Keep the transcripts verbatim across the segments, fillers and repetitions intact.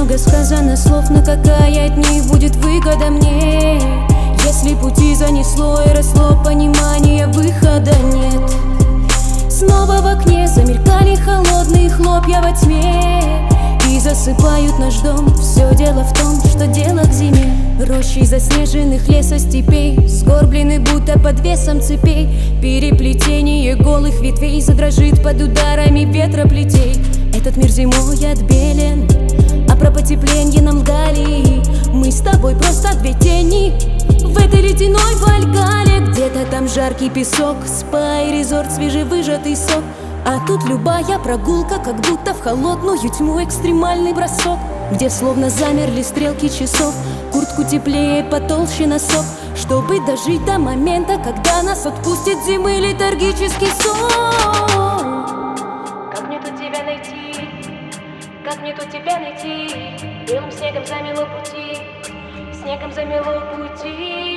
много сказано слов, но какая от них будет выгода мне, если пути занесло и росло понимание, выхода нет. Снова в окне замелькали холодные хлопья во тьме и засыпают наш дом. Все дело в том, что дело к зиме. Рощи заснеженных лесостепей сгорблены будто под весом цепей. Переплетение голых ветвей задрожит под ударами ветроплетей. Этот мир зимой отбелен, а про потепление нам лгали. Мы с тобой просто две тени в этой ледяной Вальгалле. Где-то там жаркий песок, спа и резорт, свежевыжатый сок. А тут любая прогулка, как будто в холодную тьму экстремальный бросок, где словно замерли стрелки часов. Куртку теплее, потолще носок, чтобы дожить до момента, когда нас отпустит зимы летаргический сон. Как мне тут тебя найти? Как мне тут тебя найти? Белым снегом замело пути, снегом замело пути.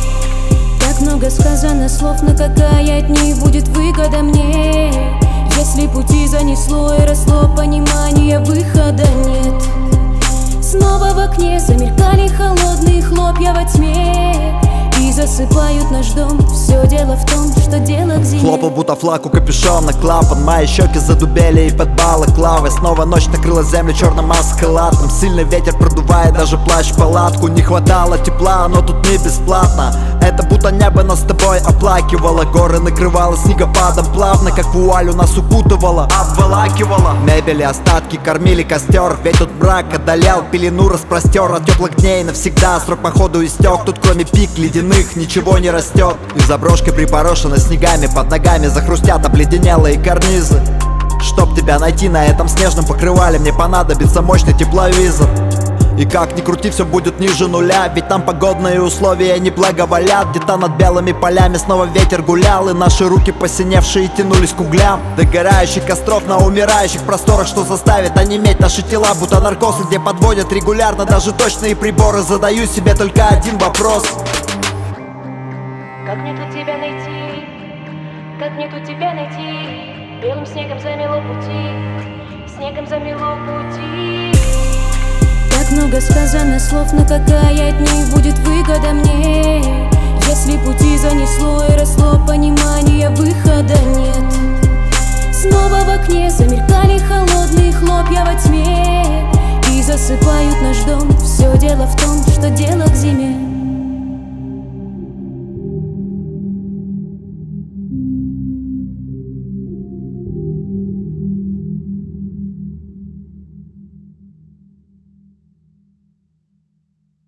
Так много сказано слов, но какая от них будет выгода мне, если пути занесло и росло понимание, выхода нет. Снова в окне замелькали холодные хлопья во тьме и засыпают наш дом. Все дело в том, что дело к зиме. Хлопал будто флаг у капюшона клапан, мои щеки задубели и под балаклавой. Снова ночь накрыла землю черным маскалатом. Сильный ветер продувает даже плащ в палатку. Не хватало тепла, но тут не бесплатно. Это будто небо нас с тобой оплакивало. Горы накрывало снегопадом плавно, как вуаль нас укутывало, обволакивало. Мебели остатки кормили костер, ведь тут брак одолел, пелену распростер. От теплых дней навсегда срок походу истек. Тут кроме пик ледяных ничего не растет. И заброшка припорошена снегами, под ногами захрустят обледенелые карнизы. Чтоб тебя найти на этом снежном покрывале, мне понадобится мощный тепловизор. И как ни крути, все будет ниже нуля, ведь там погодные условия не благоволят. Где-то над белыми полями снова ветер гулял, и наши руки посиневшие тянулись к углям догорающих костров на умирающих просторах, что заставит онеметь наши тела, будто наркоз, где подводят регулярно даже точные приборы. Задаю себе только один вопрос: как мне тут тебя найти? Как мне тут тебя найти? Белым снегом замело пути, снегом замело пути. Так много сказано слов, но какая от них будет выгода мне, если пути занесло и росло понимание, выхода нет.